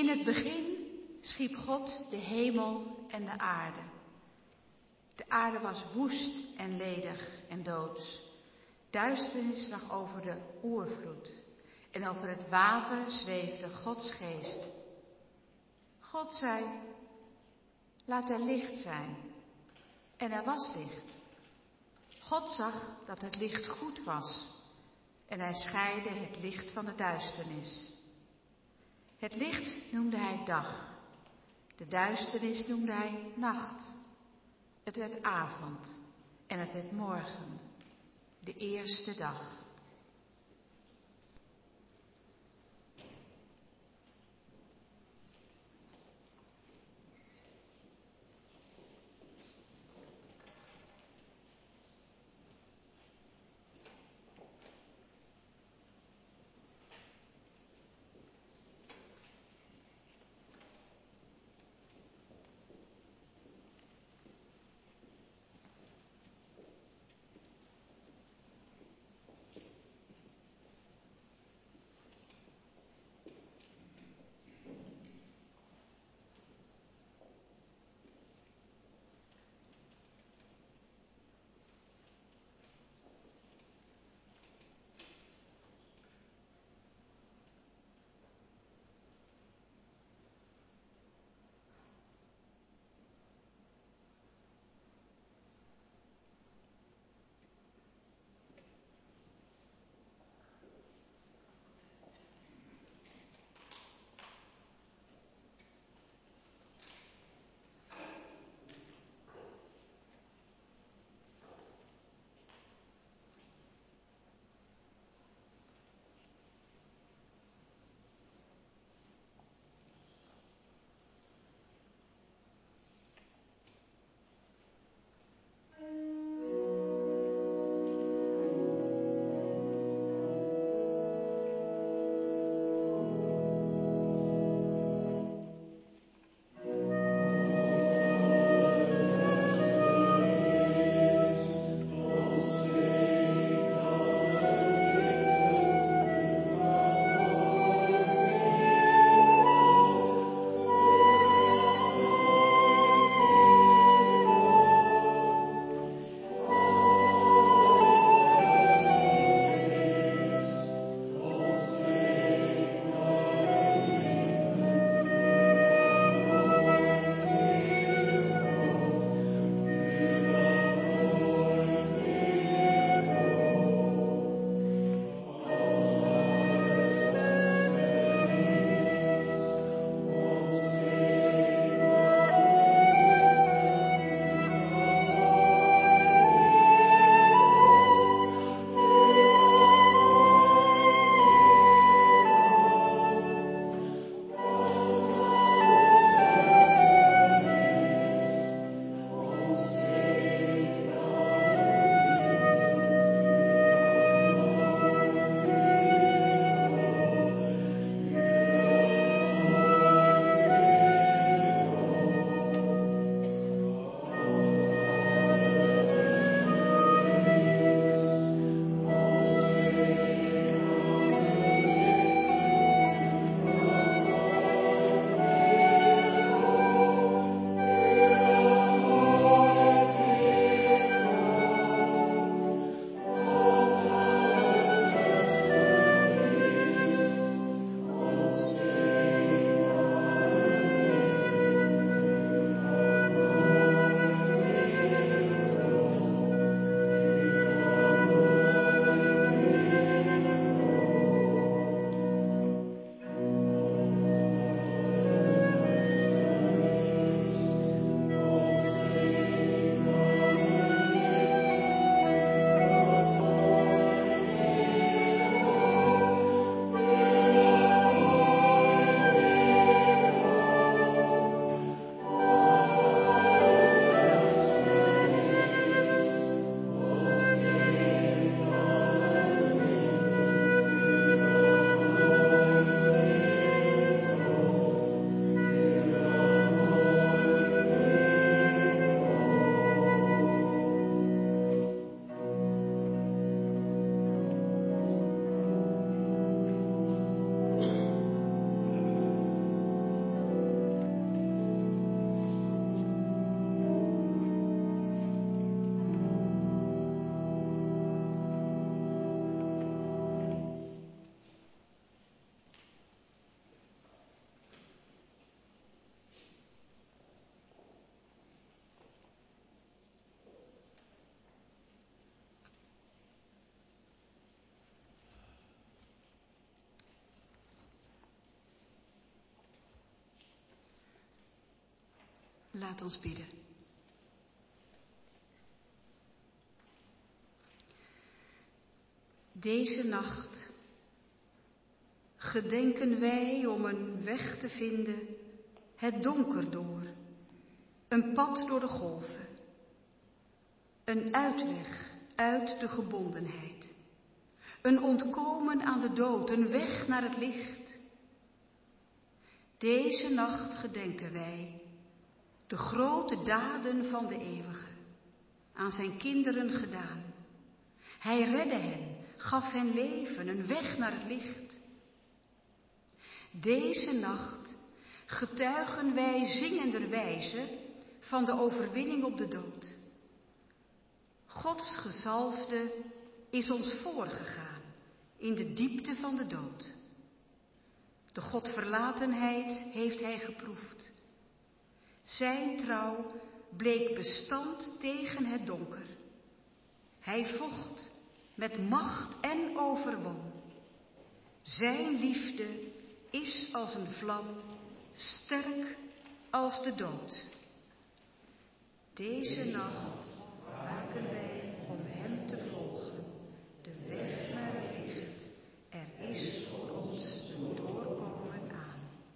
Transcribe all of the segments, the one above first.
In het begin schiep God de hemel en de aarde. De aarde was woest en ledig en doods. Duisternis lag over de oervloed en over het water zweefde Gods geest. God zei, laat er licht zijn. En er was licht. God zag dat het licht goed was en hij scheidde het licht van de duisternis. Het licht noemde hij dag, de duisternis noemde hij nacht. Het werd avond en het werd morgen, de eerste dag. Laat ons bidden. Deze nacht gedenken wij om een weg te vinden, het donker door, een pad door de golven, een uitweg uit de gebondenheid, een ontkomen aan de dood, een weg naar het licht. Deze nacht gedenken wij de grote daden van de Eeuwige, aan zijn kinderen gedaan. Hij redde hen, gaf hen leven, een weg naar het licht. Deze nacht getuigen wij zingenderwijze van de overwinning op de dood. Gods gezalfde is ons voorgegaan in de diepte van de dood. De Godverlatenheid heeft hij geproefd. Zijn trouw bleek bestand tegen het donker. Hij vocht met macht en overwon. Zijn liefde is als een vlam, sterk als de dood. Deze nacht waken wij om hem te volgen, de weg naar het licht. Er is voor ons een doorkomen aan.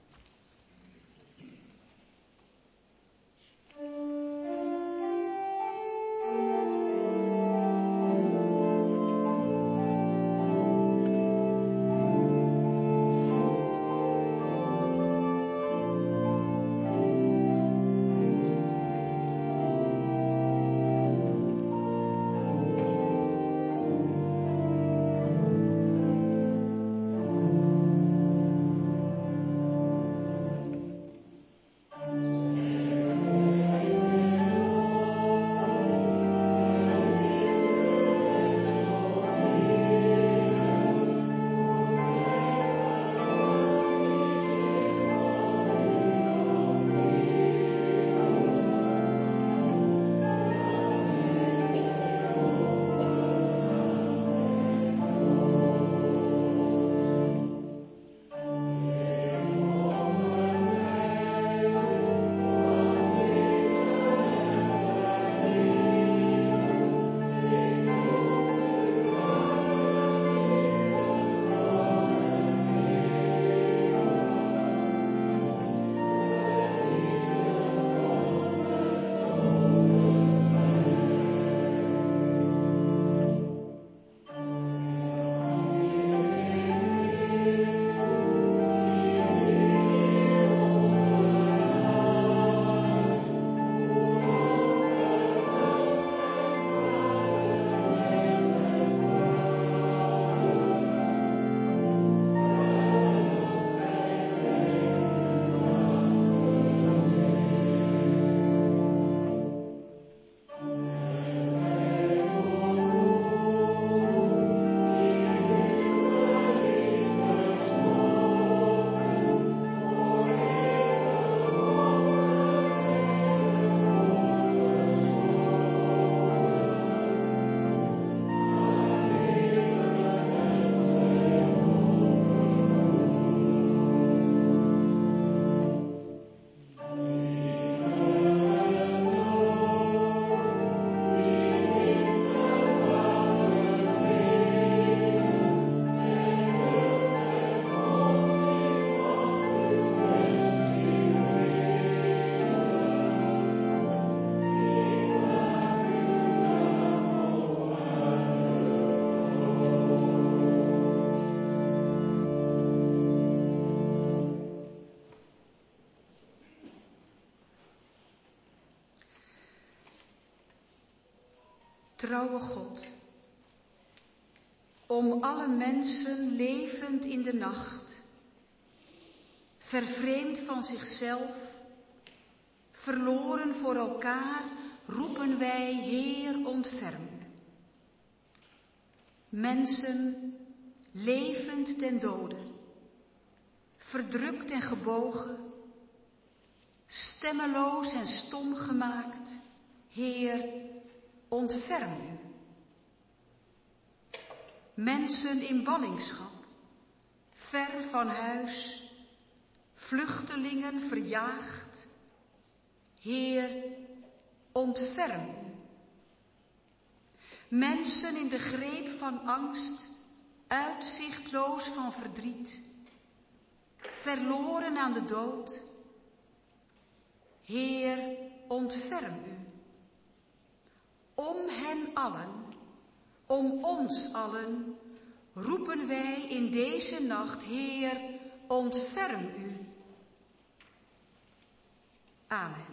Trouwe God, om alle mensen levend in de nacht, vervreemd van zichzelf, verloren voor elkaar, roepen wij, Heer, ontferm u. Mensen levend ten dode, verdrukt en gebogen, stemmeloos en stom gemaakt, Heer, ontferm u. Mensen in ballingschap, ver van huis, vluchtelingen verjaagd, Heer, ontferm u. Mensen in de greep van angst, uitzichtloos van verdriet, verloren aan de dood. Heer, ontferm u. Om hen allen, om ons allen, roepen wij in deze nacht, Heer, ontferm u. Amen.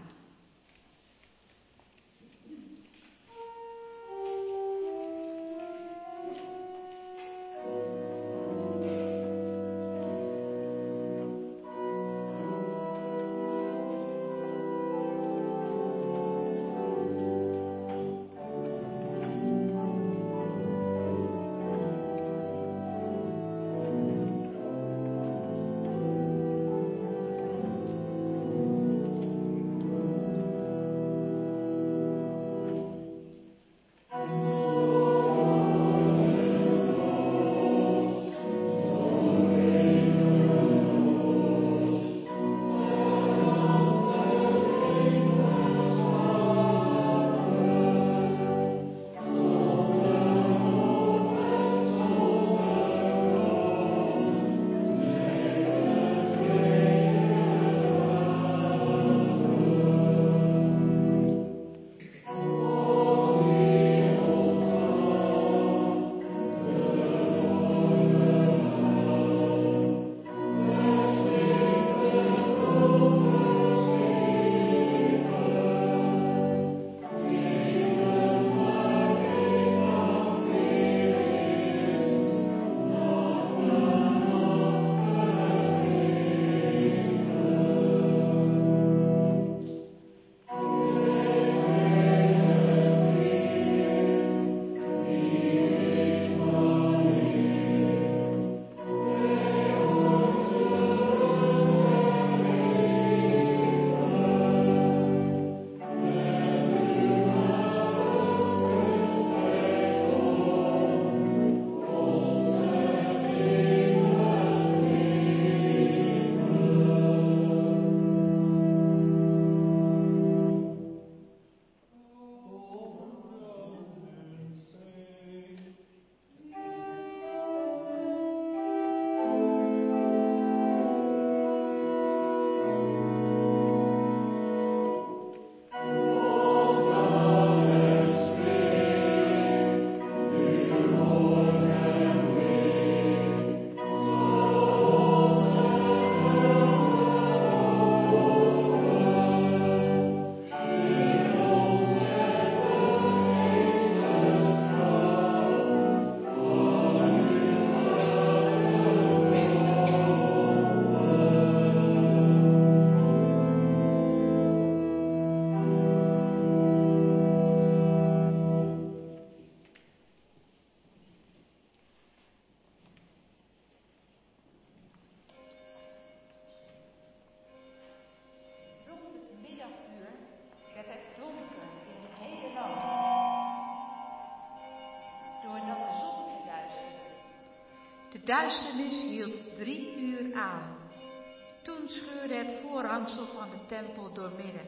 De duisternis hield 3 uur aan. Toen scheurde het voorhangsel van de tempel doormidden.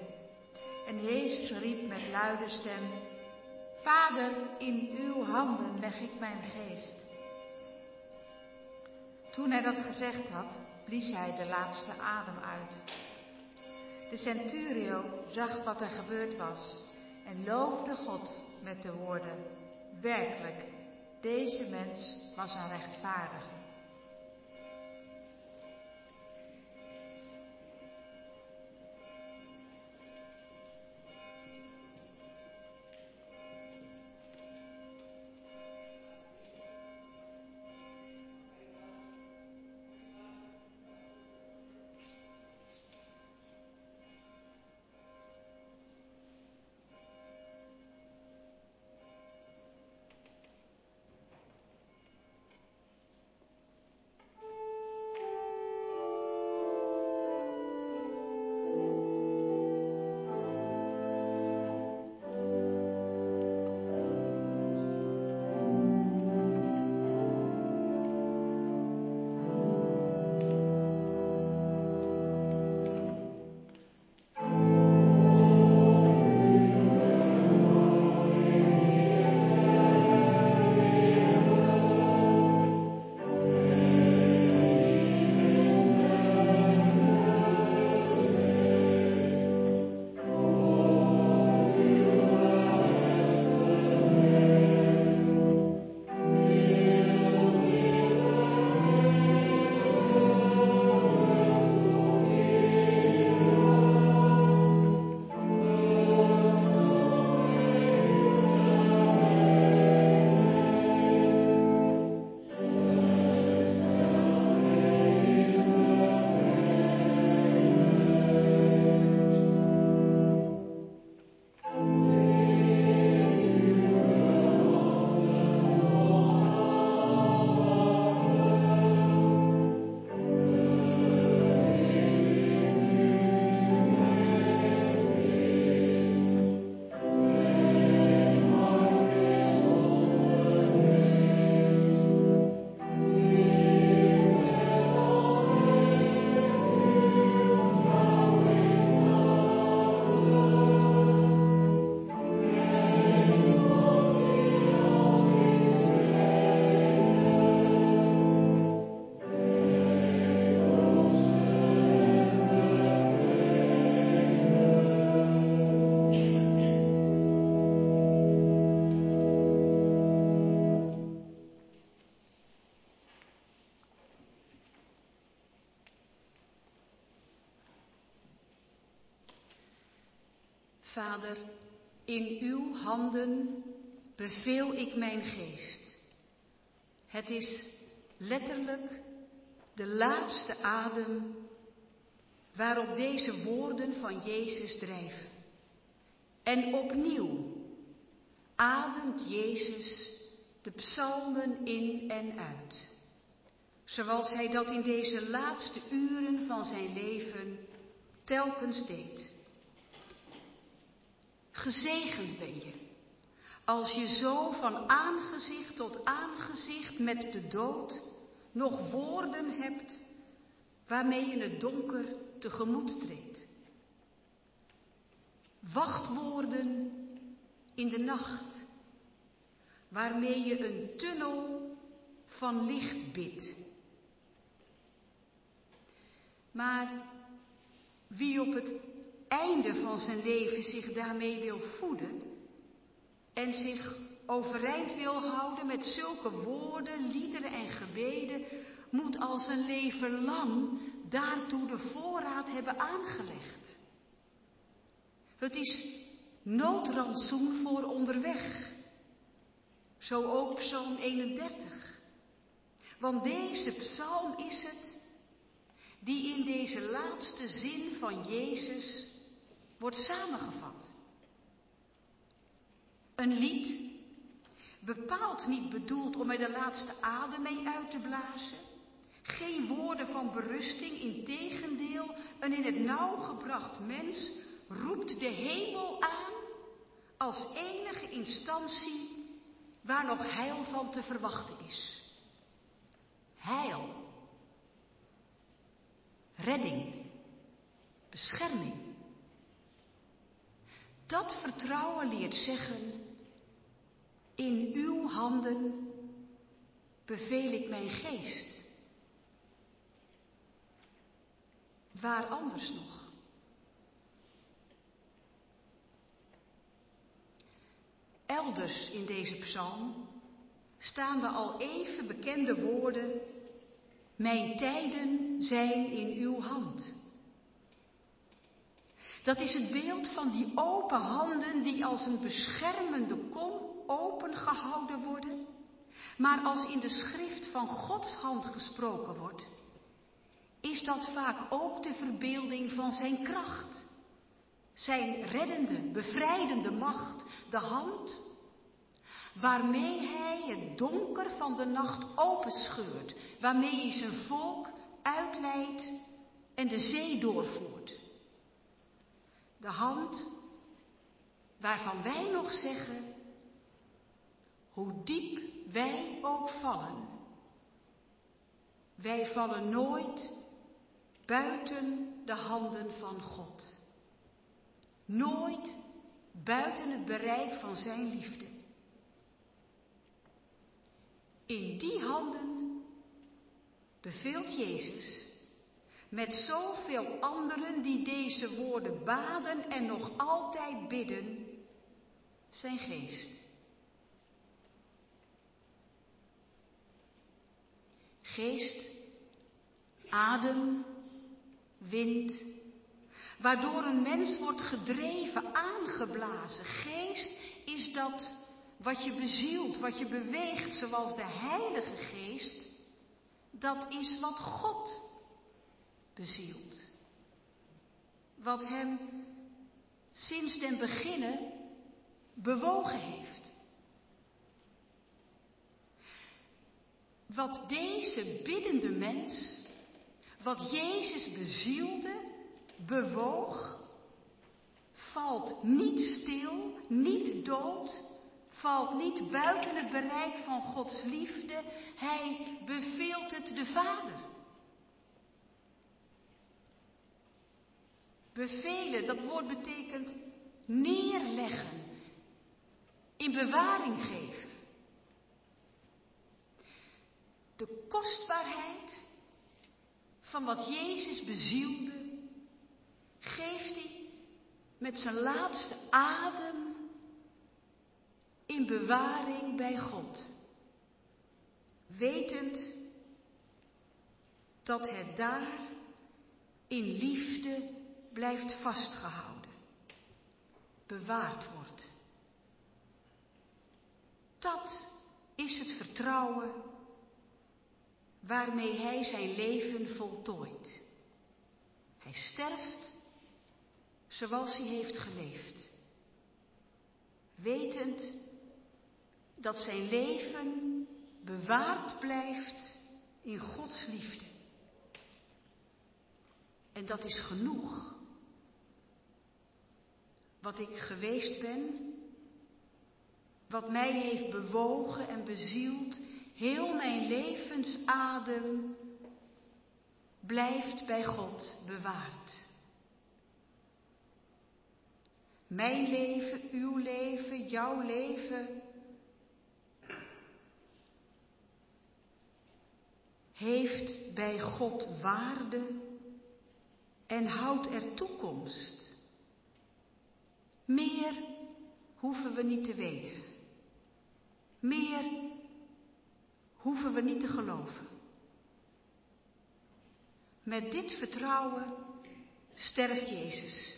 En Jezus riep met luide stem: Vader, in uw handen leg ik mijn geest. Toen hij dat gezegd had, blies hij de laatste adem uit. De centurio zag wat er gebeurd was en loofde God met de woorden: Werkelijk, deze mens was een rechtvaardige. Vader, in uw handen beveel ik mijn geest. Het is letterlijk de laatste adem waarop deze woorden van Jezus drijven. En opnieuw ademt Jezus de psalmen in en uit, zoals hij dat in deze laatste uren van zijn leven telkens deed. Gezegend ben je, als je zo van aangezicht tot aangezicht met de dood nog woorden hebt waarmee je het donker tegemoet treedt. Wachtwoorden in de nacht, waarmee je een tunnel van licht bidt. Maar wie op het einde van zijn leven zich daarmee wil voeden en zich overeind wil houden met zulke woorden, liederen en gebeden, moet al zijn leven lang daartoe de voorraad hebben aangelegd. Het is noodrantsoen voor onderweg. Zo ook Psalm 31. Want deze psalm is het die in deze laatste zin van Jezus wordt samengevat. Een lied, bepaald niet bedoeld om er de laatste adem mee uit te blazen. Geen woorden van berusting, integendeel, een in het nauw gebracht mens roept de hemel aan als enige instantie waar nog heil van te verwachten is. Heil, redding, bescherming. Dat vertrouwen leert zeggen: in uw handen beveel ik mijn geest. Waar anders nog? Elders in deze psalm staan de al even bekende woorden: mijn tijden zijn in uw hand. Dat is het beeld van die open handen die als een beschermende kom opengehouden worden. Maar als in de schrift van Gods hand gesproken wordt, is dat vaak ook de verbeelding van zijn kracht. Zijn reddende, bevrijdende macht, de hand waarmee hij het donker van de nacht openscheurt, waarmee hij zijn volk uitleidt en de zee doorvoert. De hand waarvan wij nog zeggen: hoe diep wij ook vallen, wij vallen nooit buiten de handen van God. Nooit buiten het bereik van zijn liefde. In die handen beveelt Jezus, met zoveel anderen die deze woorden baden en nog altijd bidden, zijn geest. Geest, adem, wind, waardoor een mens wordt gedreven, aangeblazen. Geest is dat wat je bezielt, wat je beweegt, zoals de Heilige Geest. Dat is wat God bezielt. Wat hem sinds den beginnen bewogen heeft. Wat deze biddende mens, wat Jezus bezielde, bewoog, valt niet stil, niet dood, valt niet buiten het bereik van Gods liefde. Hij beveelt het de Vader. Bevelen, dat woord betekent neerleggen, in bewaring geven. De kostbaarheid van wat Jezus bezielde, geeft hij met zijn laatste adem in bewaring bij God. Wetend dat het daar in liefde blijft vastgehouden. bewaard wordt. Dat is het vertrouwen waarmee hij zijn leven voltooit. Hij sterft zoals hij heeft geleefd, wetend dat zijn leven bewaard blijft in Gods liefde. En dat is genoeg. Wat ik geweest ben, wat mij heeft bewogen en bezield, heel mijn levensadem blijft bij God bewaard. Mijn leven, uw leven, jouw leven heeft bij God waarde en houdt er toekomst. Meer hoeven we niet te weten. Meer hoeven we niet te geloven. Met dit vertrouwen sterft Jezus.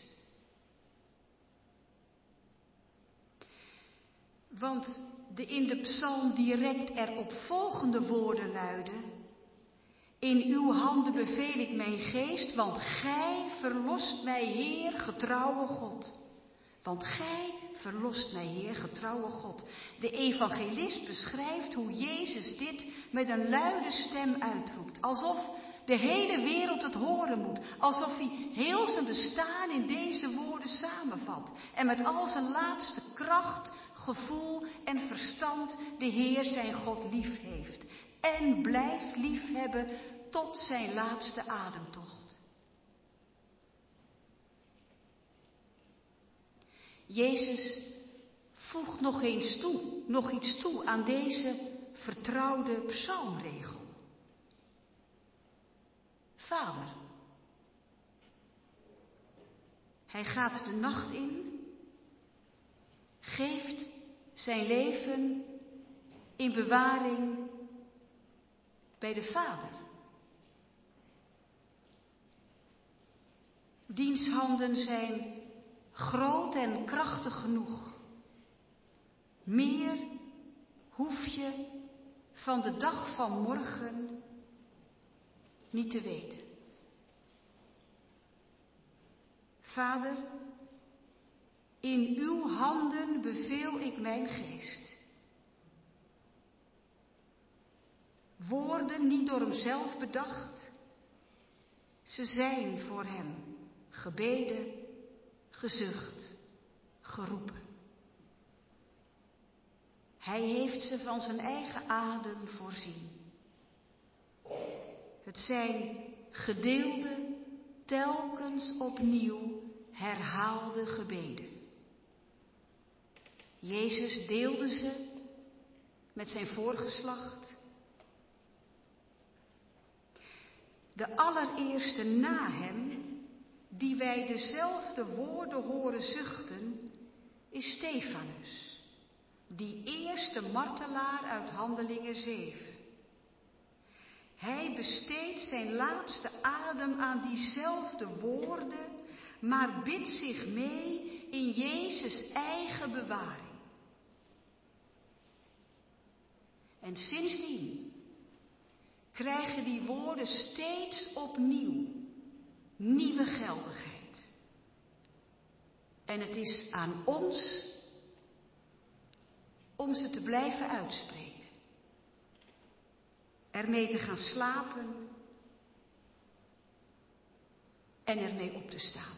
Want de in de psalm direct erop volgende woorden luiden: in uw handen beveel ik mijn geest, want gij verlost mij, Heer, getrouwe God. Want gij verlost mij, Heer, getrouwe God. De evangelist beschrijft hoe Jezus dit met een luide stem uitroept. Alsof de hele wereld het horen moet. Alsof hij heel zijn bestaan in deze woorden samenvat. En met al zijn laatste kracht, gevoel en verstand de Heer zijn God lief heeft. En blijft lief hebben tot zijn laatste ademtocht. Jezus voegt nog iets toe aan deze vertrouwde psalmregel. Vader. Hij gaat de nacht in, geeft zijn leven in bewaring bij de Vader. Diens handen zijn groot en krachtig genoeg. Meer hoef je van de dag van morgen niet te weten. Vader, in uw handen beveel ik mijn geest. Woorden niet door hemzelf bedacht, ze zijn voor hem gebeden, gezucht, geroepen. Hij heeft ze van zijn eigen adem voorzien. Het zijn gedeelde, telkens opnieuw herhaalde gebeden. Jezus deelde ze met zijn voorgeslacht. De allereerste na hem, die wij dezelfde woorden horen zuchten, is Stefanus, die eerste martelaar uit Handelingen 7. Hij besteedt zijn laatste adem aan diezelfde woorden, maar bidt zich mee in Jezus' eigen bewaring. En sindsdien krijgen die woorden steeds opnieuw nieuwe geldigheid. En het is aan ons om ze te blijven uitspreken. Ermee te gaan slapen en ermee op te staan.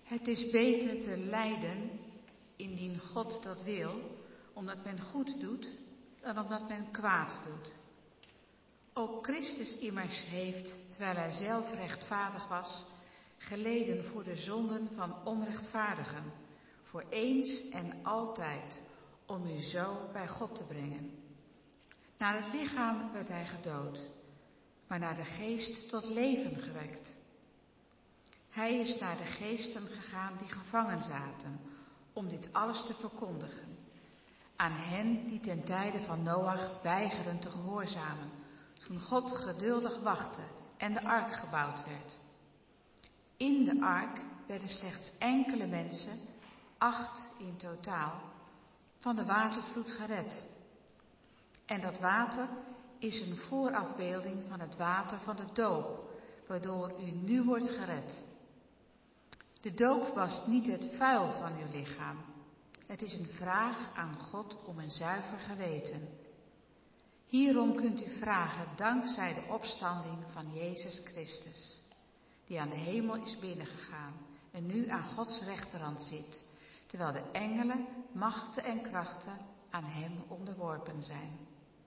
Het is beter te lijden, indien God dat wil, omdat men goed doet, dan omdat men kwaad doet. Ook Christus immers heeft, terwijl hij zelf rechtvaardig was, geleden voor de zonden van onrechtvaardigen, voor eens en altijd, om u zo bij God te brengen. Naar het lichaam werd hij gedood, maar naar de geest tot leven gewekt. Hij is naar de geesten gegaan die gevangen zaten, om dit alles te verkondigen. Aan hen die ten tijde van Noach weigeren te gehoorzamen, toen God geduldig wachtte en de ark gebouwd werd. In de ark werden slechts enkele mensen, 8 in totaal, van de watervloed gered. En dat water is een voorafbeelding van het water van de doop, waardoor u nu wordt gered. De doop was niet het vuil van uw lichaam. Het is een vraag aan God om een zuiver geweten. Hierom kunt u vragen dankzij de opstanding van Jezus Christus, die aan de hemel is binnengegaan en nu aan Gods rechterhand zit, terwijl de engelen, machten en krachten aan hem onderworpen zijn.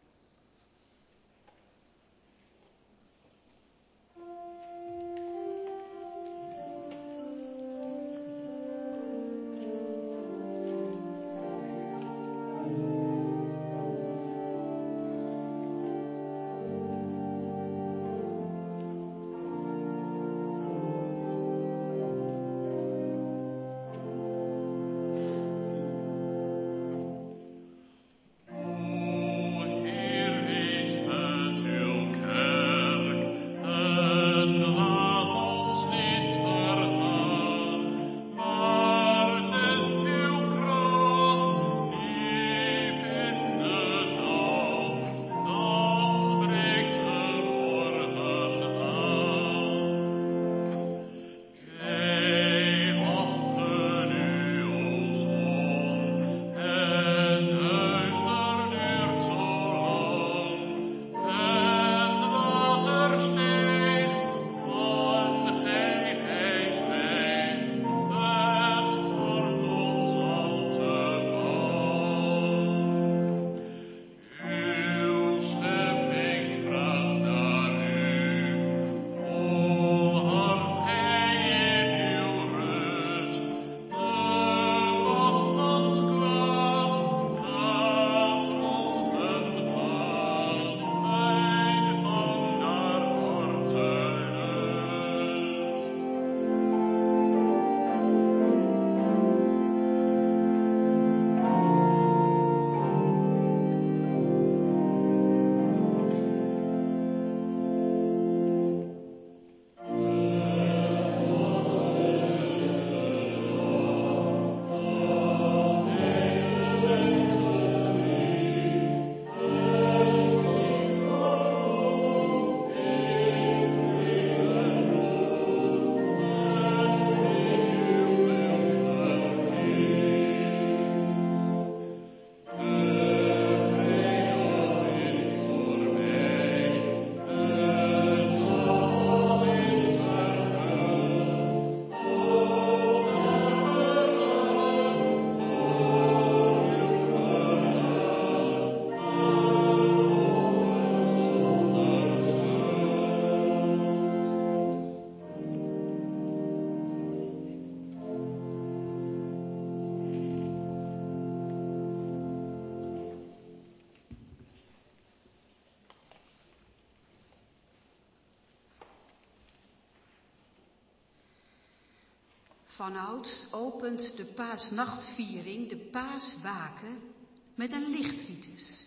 Vanouds opent de paasnachtviering de paaswaken met een lichtritus.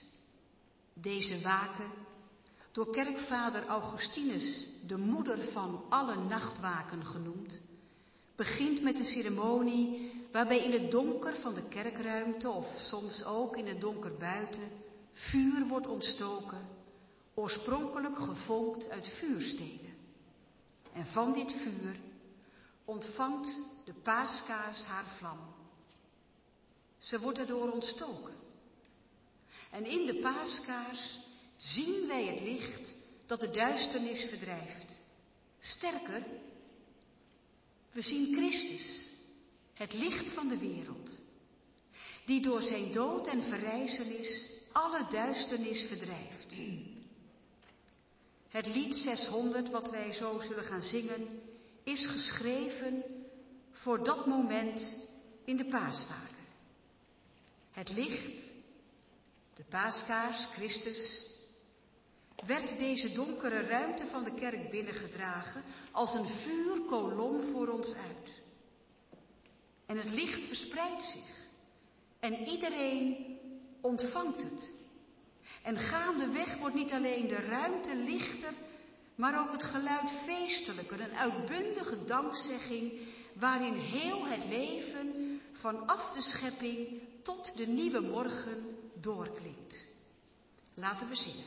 Deze waken, door kerkvader Augustinus de moeder van alle nachtwaken genoemd, begint met een ceremonie waarbij in het donker van de kerkruimte of soms ook in het donker buiten vuur wordt ontstoken, oorspronkelijk gevonkt uit vuurstenen. En van dit vuur ontvangt de paaskaars haar vlam. Ze wordt erdoor ontstoken. En in de paaskaars zien wij het licht dat de duisternis verdrijft. Sterker, we zien Christus het licht van de wereld, die door zijn dood en verrijzenis alle duisternis verdrijft. Het lied 600, wat wij zo zullen gaan zingen, is geschreven voor dat moment in de paasvaken. Het licht, de paaskaars, Christus, werd deze donkere ruimte van de kerk binnengedragen als een vuurkolom voor ons uit. En het licht verspreidt zich en iedereen ontvangt het. En gaandeweg wordt niet alleen de ruimte lichter, maar ook het geluid feestelijker, een uitbundige dankzegging waarin heel het leven vanaf de schepping tot de nieuwe morgen doorklinkt. Laten we zingen.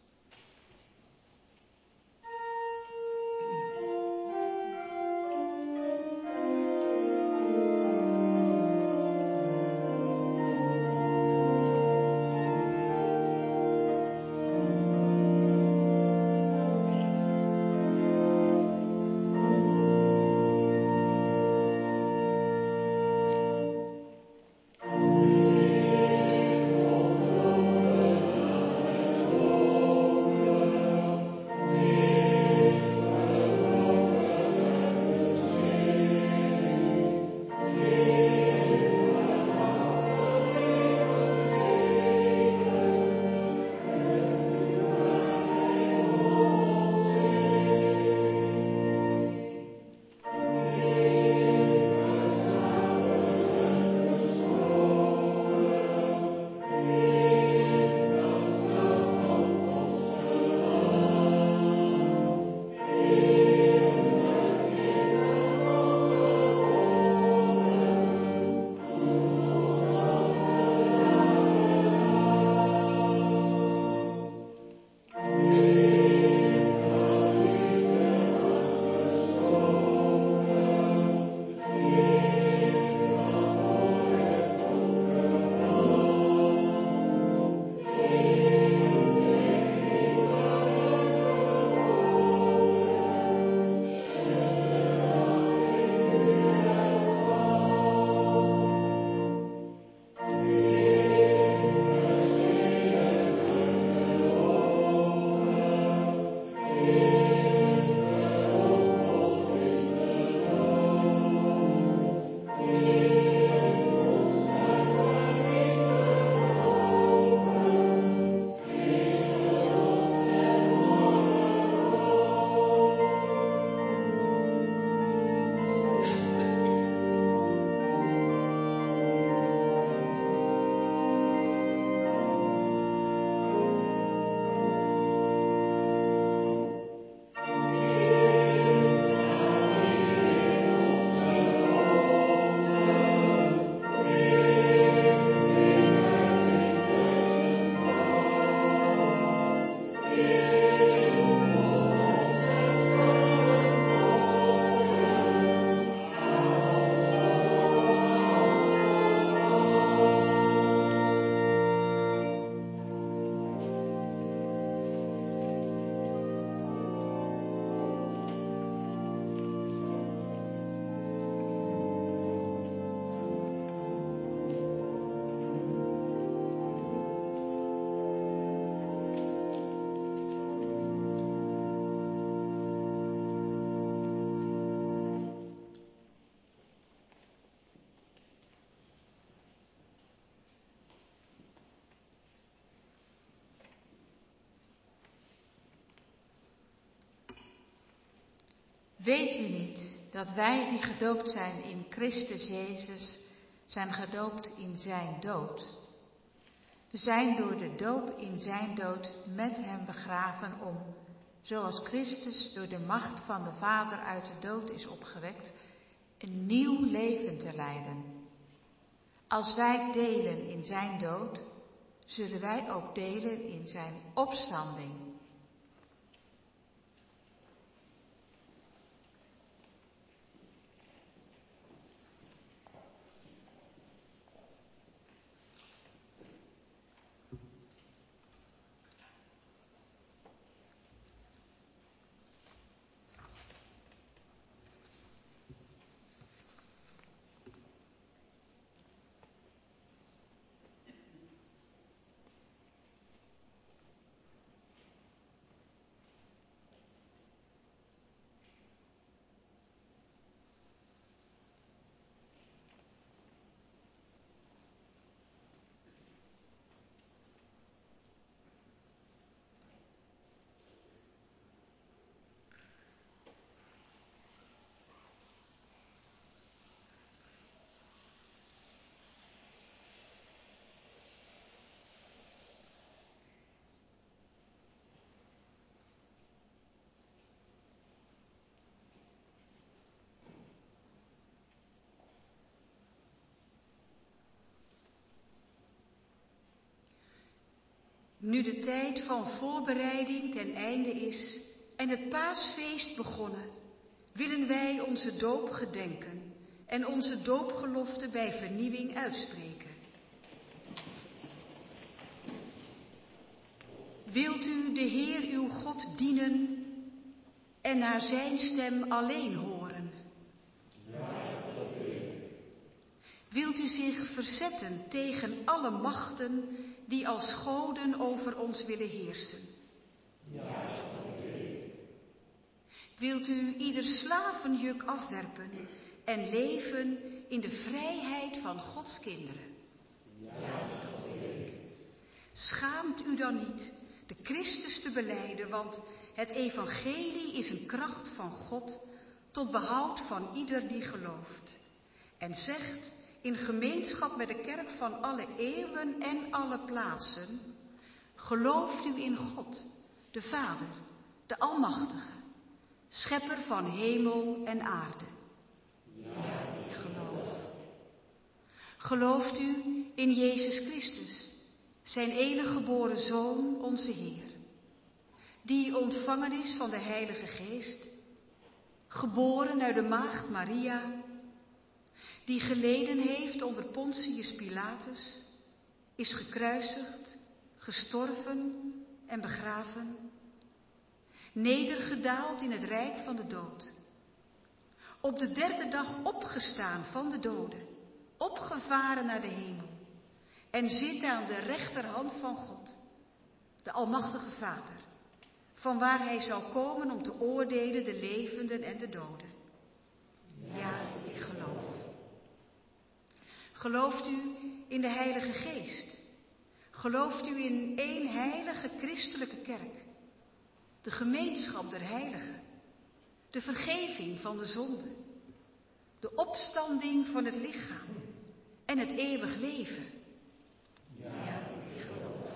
Weet u niet dat wij die gedoopt zijn in Christus Jezus, zijn gedoopt in zijn dood? We zijn door de doop in zijn dood met hem begraven om, zoals Christus door de macht van de Vader uit de dood is opgewekt, een nieuw leven te leiden. Als wij delen in zijn dood, zullen wij ook delen in zijn opstanding. Nu de tijd van voorbereiding ten einde is en het paasfeest begonnen, willen wij onze doop gedenken en onze doopgelofte bij vernieuwing uitspreken. Wilt u de Heer uw God dienen en naar zijn stem alleen horen? Ja, dat wil ik. Wilt u zich verzetten tegen alle machten die als goden over ons willen heersen? Ja, dat wil ik. Wilt u ieder slavenjuk afwerpen en leven in de vrijheid van Gods kinderen? Ja, dat wil ik. Schaamt u dan niet de Christus te belijden, want het evangelie is een kracht van God tot behoud van ieder die gelooft. En zegt in gemeenschap met de kerk van alle eeuwen en alle plaatsen: gelooft u in God, de Vader, de Almachtige, schepper van hemel en aarde? Ja, ik geloof. Gelooft u in Jezus Christus, zijn enige geboren Zoon, onze Heer, die ontvangen is van de Heilige Geest, geboren uit de maagd Maria, die geleden heeft onder Pontius Pilatus, is gekruisigd, gestorven en begraven, nedergedaald in het rijk van de dood, op de derde dag opgestaan van de doden, opgevaren naar de hemel en zit aan de rechterhand van God, de Almachtige Vader, vanwaar hij zal komen om te oordelen de levenden en de doden. Ja, ik geloof. Gelooft u in de Heilige Geest? Gelooft u in één heilige christelijke kerk, de gemeenschap der heiligen, de vergeving van de zonde, de opstanding van het lichaam en het eeuwig leven? Ja, ik geloof.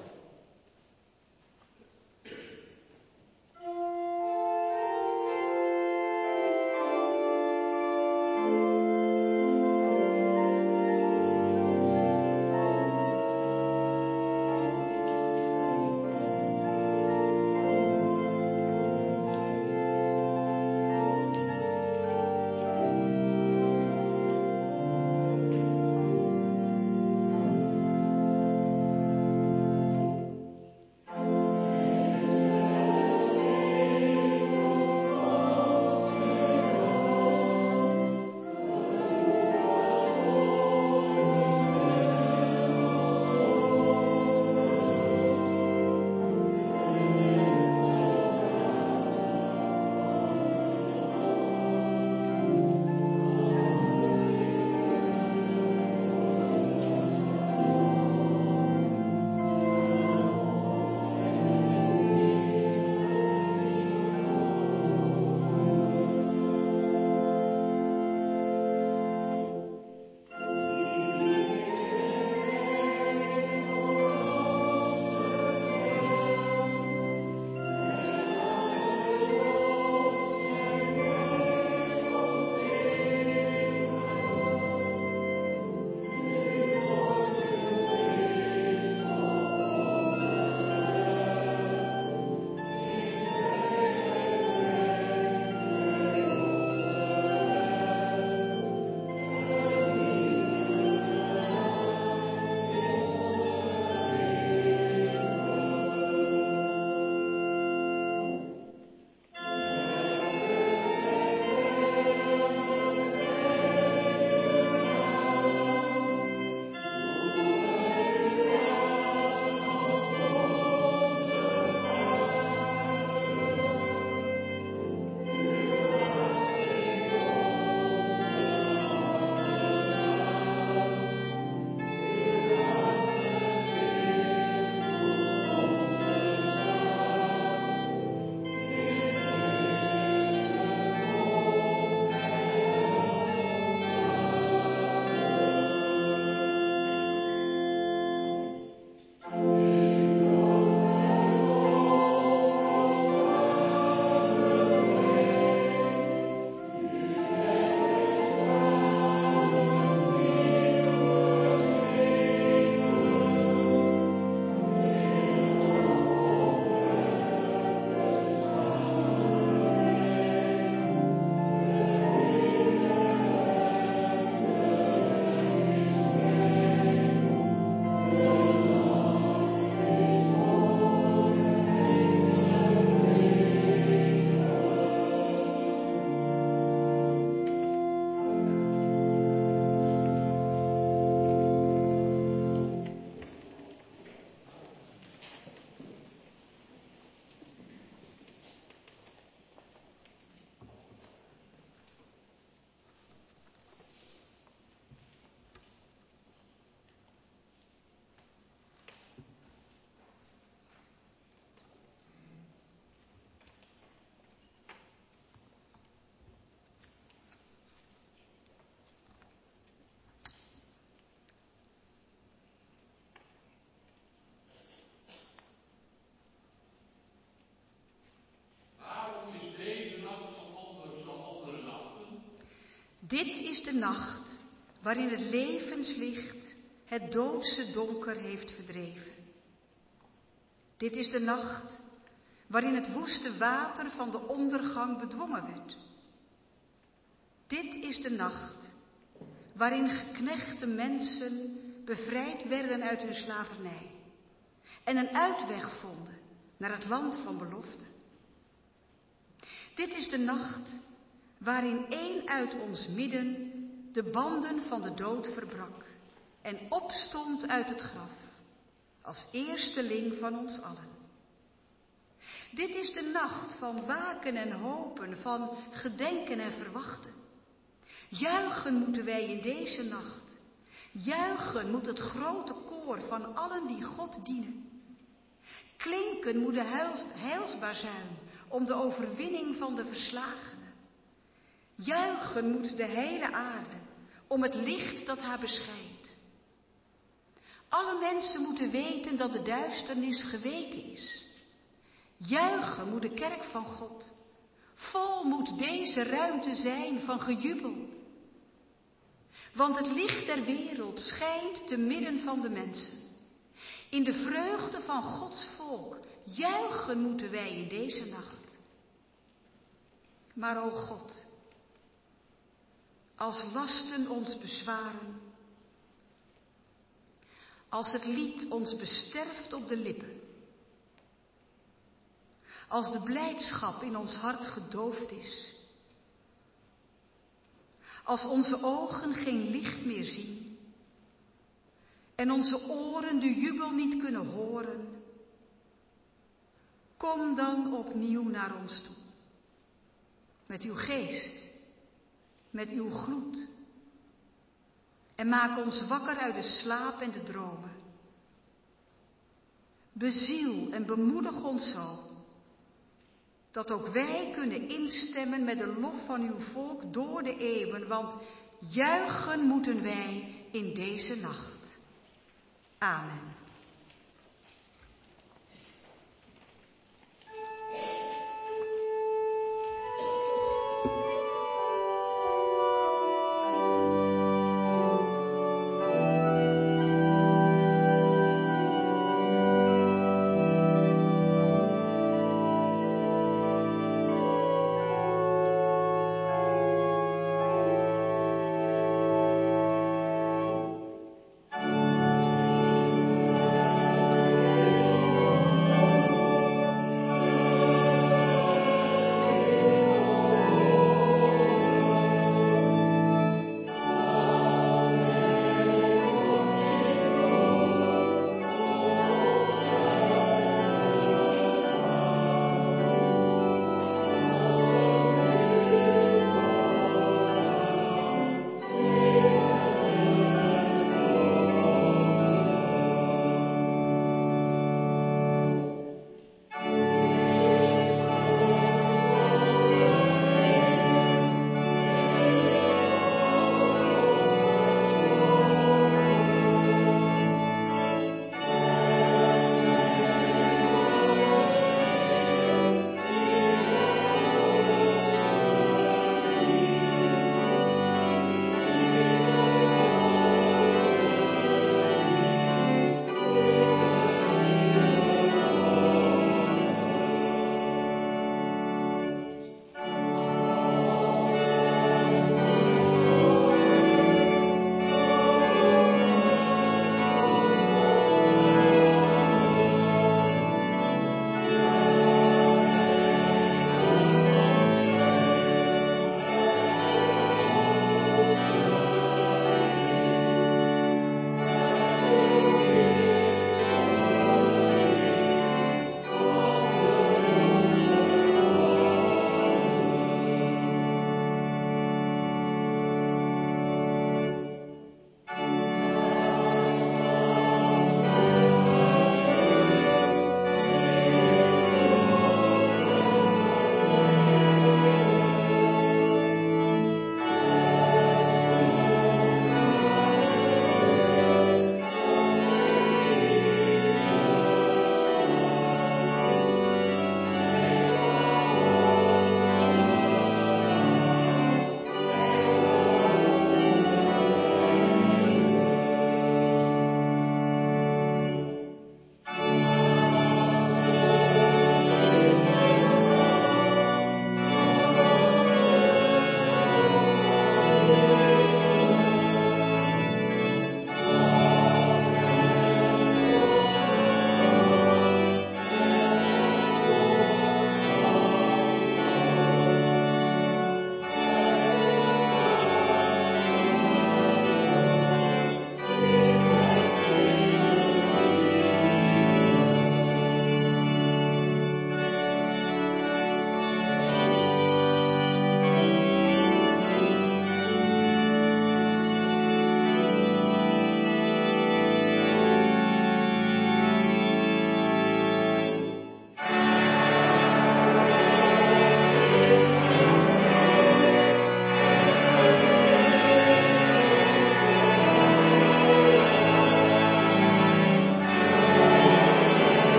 Dit is de nacht waarin het levenslicht het doodse donker heeft verdreven. Dit is de nacht waarin het woeste water van de ondergang bedwongen werd. Dit is de nacht waarin geknechte mensen bevrijd werden uit hun slavernij en een uitweg vonden naar het land van belofte. Dit is de nacht waarin één uit ons midden de banden van de dood verbrak en opstond uit het graf als eersteling van ons allen. Dit is de nacht van waken en hopen, van gedenken en verwachten. Juichen moeten wij in deze nacht. Juichen moet het grote koor van allen die God dienen. Klinken moet de heilsbazuin om de overwinning van de verslagenen. Juichen moet de hele aarde om het licht dat haar beschijnt. Alle mensen moeten weten dat de duisternis geweken is. Juichen moet de kerk van God. Vol moet deze ruimte zijn van gejubel. Want het licht der wereld schijnt te midden van de mensen. In de vreugde van Gods volk juichen moeten wij in deze nacht. Maar o God, als lasten ons bezwaren, als het lied ons besterft op de lippen, als de blijdschap in ons hart gedoofd is, als onze ogen geen licht meer zien en onze oren de jubel niet kunnen horen, kom dan opnieuw naar ons toe. Met uw geest, met uw gloed. En maak ons wakker uit de slaap en de dromen. Beziel en bemoedig ons zo, dat ook wij kunnen instemmen met de lof van uw volk door de eeuwen, want juichen moeten wij in deze nacht. Amen.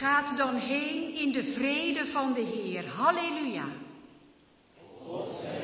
Gaat dan heen in de vrede van de Heer. Halleluja. God zij